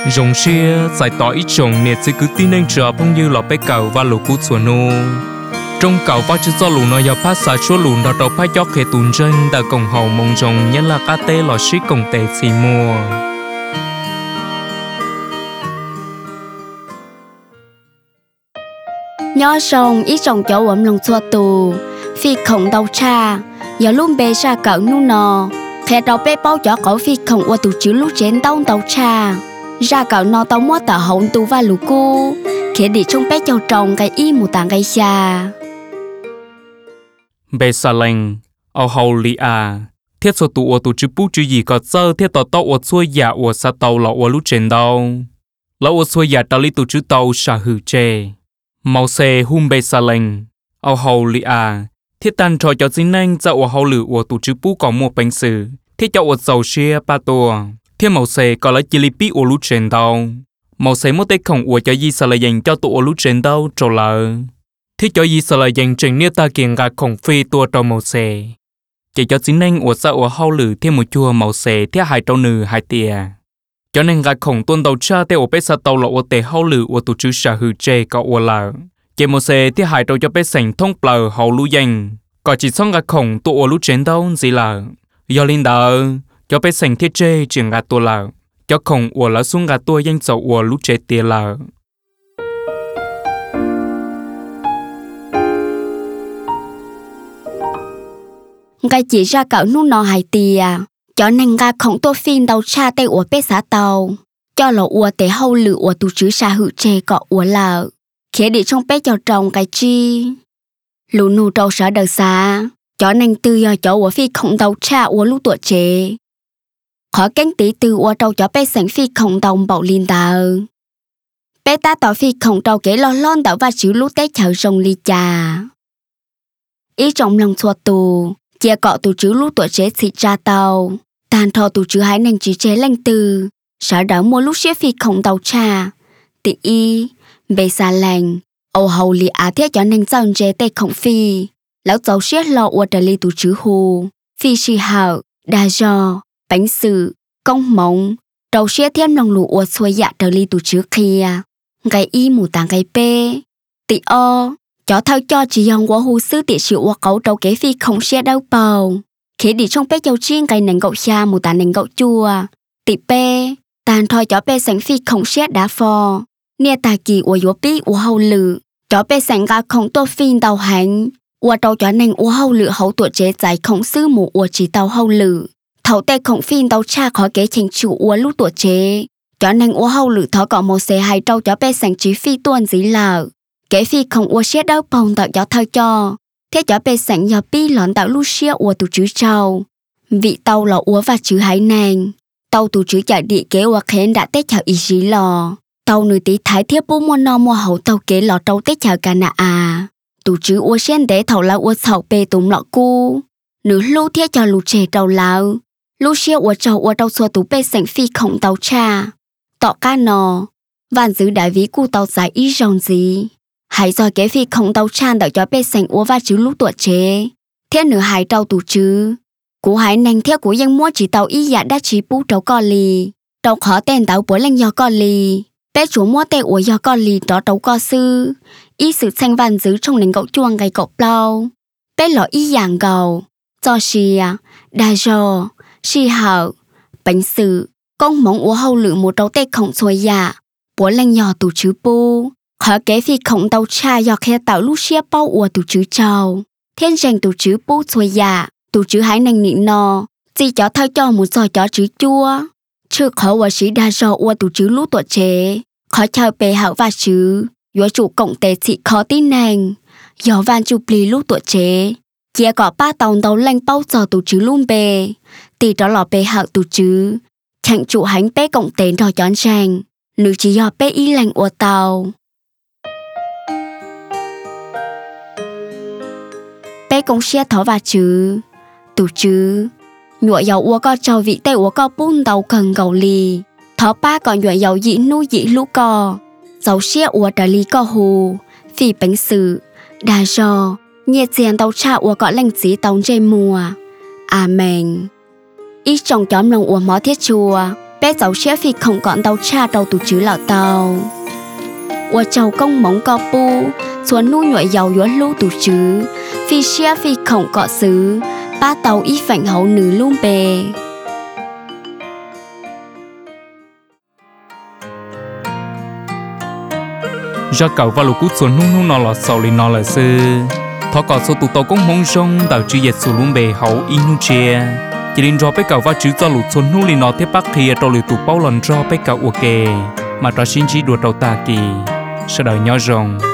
Rồng xia giải tỏa ít trồng nè chỉ cứ tin anh chờ phong như lọ bé cầu và lũ cú chuột nô. Trong cầu và chỉ do lũ nó giờ phát xả chúa lũ đó đầu phát gió khề tùn chân đã cổng hậu mong rồng nhất là cá tê lọ xí cổng tê xì mùa. Nhỏ rồng ít trồng chỗ ẩm lòng chua tù phi khổng đầu cha giờ luôn bê ra cỡ nu nò khẽ đầu bê bao gió cỏ phi khổng qua tù chữ lúc trên tông đầu cha ra cỡ nó tao mua tờ hậu tù và lũ cu khẽ đi trong bé châu trồng cái y mù tàng cái xa Bê xa lành ao hậu lì à thiết số tù tù chữ bú chữ gì có dơ thiết tàu tàu xuôi giả xa tàu lọ lúc trên đâu lọ xuôi giả tàu lý tù chữ tàu xa hư chê màu xe hung bê xa lành ao hậu lì à thiết tan trò cho dính anh dạo ở hậu lử của tù chữ bú có một bánh sử thiết cho ở dầu xia ba tua thiết màu xe có lấy chỉ lý bí ở lúc trên đâu màu xe một tay khổng của cho gì xa là dành cho tụ ở lúc trên đâu trò lỡ thiết cho gì xa là dành trình nia ta kiền gà khổng phi tua trò màu xe chỉ cho dính anh ở dạo ở hậu lử thiết một chua màu xe thiết hai trâu nừ hai tìa cho nên gà khổng tuôn đầu cha tê ở bê xa tàu lọ ở tê hậu lử ở tù chữ xa hư chê có ở lỡ chỉ một xe thiết hai trâu cho bê sành thông bờ hậu lũ dành có chỉ xong gà khổng tụ ở lúc trên đâu gì lỡ do linh đỡ cho bê sành thiết chê chuyển gà tua lỡ cho khổng ở lỡ xuống gà tua danh dầu ở lúc chê tìa lỡ cái chỉ ra cỡ nu nò hai tìa cho nên gà khổng tô phim đầu cha tê ở bê xã tàu cho lọ ua tê hậu lử ở tù chữ xa hự chê có ua lỡ khẽ đi trong bé cho trồng cái chi lũ nụ trâu sợ đời xa cho nên từ giờ chỗ ở phi khổng đầu cha ở lũ tuổi trẻ khó cánh tí từ ở trâu cho bé sánh phi khổng đồng bảo linh tờ bé ta tỏ phi khổng trâu kể lo lon tàu và chữ lũ té chở rồng ly trà ý trong lòng chua tù chia cọ tù chữ lũ tuổi trẻ xịt ra tàu tàn thọ tù chữ hái nành chỉ chế lanh từ sợ đỡ mua lúc xếp phi khổng đầu cha tị y bê xa lành ồ hầu lì á thiết cho nên dần chế tê khổng phi lão dấu xếp lọ ua trở li tù chữ hù phi si hào đa do bánh sự công mộng đầu xếp thêm nòng lụ ua xuôi dạ trở li tù chữ kia cái y mù tàng cái bê tị o cho thao cho chỉ dòng quá hù sư tị sự ua cấu trâu kế phi không xếp đâu bầu khi đi trong bé châu chiên cái nành gậu xa mù tàng nành gậu chua tị bê tàn thôi cho bé sánh phi không xếp đá phò nia tài kỳ của yếu bí của hậu lử cho bé sánh gà không tô phim tàu hành của trâu cho nên của hậu lử hậu tuổi chế giải không sư mù của chỉ tàu hậu lử thầu tê không phim tàu cha khỏi kế trình chủ của lúc tuổi chế cho nên của hậu lử thọ có một xe hai trâu cho bé sánh chỉ phi tuần dí lờ kế phi không của xét đâu bồng tạo cho thao cho thế cho bé sánh giờ bí lọn tạo lúc xia của tụ chữ trâu vị tàu là của và chữ hải nàng tàu tụ chữ chạy địa kế hoặc khen đã tết chào ý dí lò tàu nữ tí thái thiết bố mua no mua hậu tàu kế lọ trâu tết chào cả nạ à tụ chữ ua sen để thầu lao ua sầu bê tùm lọ cu nữ lưu thiết cho lù chè trâu lao lưu xia ua trâu xua tụ bê sành phi khổng tàu cha tọ ca nò vạn giữ đại ví cu tàu giải ý rồng gì hãy do kế phi khổng tàu cha đợi cho bê sành ua và chữ lúc tuổi chế thiết nữ hãy trâu tụ chữ cú hãy nành thiết của dân mua chỉ tàu ý dạ đã chỉ bú trâu co lì trâu khó tên tàu bố lên do co lì bé chúa mua tê ủa do con lì đó đấu co sư ý sự xanh vàng giữ trong nền gậu chuông ngày cậu bao bé lọ ý dạng gầu do xìa đa do xì hậu bánh sự con mong ủa hậu lự một đấu tê khổng xuôi dạ bố lên nhỏ tù chữ bu khó kế phi khổng tàu cha do khe tạo lúc xia bao ủa tù chữ trâu thiên rành tù chữ bu xuôi dạ tù chữ hái nành nị nò chỉ cho thao cho một giò chó chữ chua chứ khó quả sĩ đa do ua tù chữ lũ tuổi chế khó chờ bề hậu và chữ yếu chủ cộng tế thị khó tin nành gió van chụp lì lũ tuổi chế chia có ba tàu đấu lanh bao giờ tù chữ luôn bề thì đó là bề hậu tù chữ chẳng chủ hánh bê cộng tế đòi chón ràng nữ chỉ do bê y lành ua tàu bê công xe thó và chữ tù chữ nhụa dầu ua co trâu vị tê ua co bún đầu cần gầu lì thó ba còn nhụa dầu dĩ nuôi dĩ lũ co dầu xia ua trả lý co hù phi bánh sự đa do nhiệt diện tàu cha ua có lành dĩ tàu dây mùa amen ít trong chóm lòng ua mó thiết chùa bé cháu xe phi không còn tàu cha tàu tụ chứ lão tàu ua cháu công móng co pu xuống nu nhội giàu yuan lu tụ chứ phi xe phi không có xứ ba tàu ít phảnh hậu nữ luôn bề do cậu và lũ cút xuống nung nó là sầu lên nó là sư thọ cọ số tụ tàu cũng mong rong tạo chữ yết xuống luôn bề hậu inu chia chỉ đến cho bé cậu và chữ cho lũ xuống nung lên nó tiếp bắc thì tàu lũ tụ bao lần cho bé cậu ok mà cho xin chỉ đuổi tàu ta kỳ sau đời nhỏ rong